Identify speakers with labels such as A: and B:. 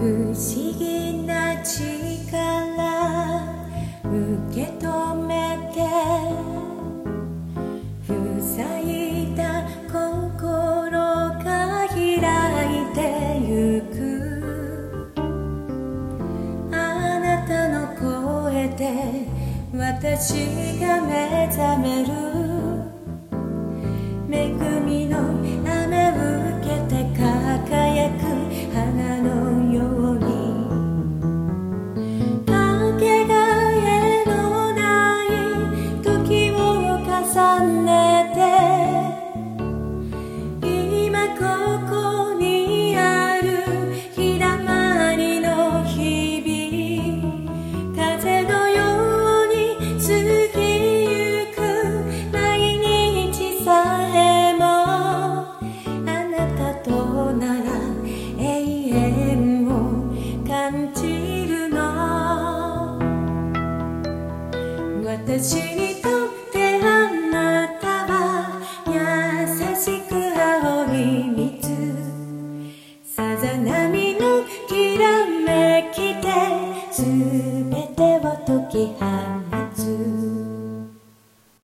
A: 不思議な力受け止めて塞いだ心が開いてゆく。あなたの声で私が目覚める。恵みの雨受けて輝く花のように、かけがえのない時を重ねて、今ここにある日だまりの日々、風のように過ぎゆく毎日さえも、あなたとなら永遠を感じるの。私にとってあなたは優しく青い水、さざ波のきらめきで全てを解き放つ。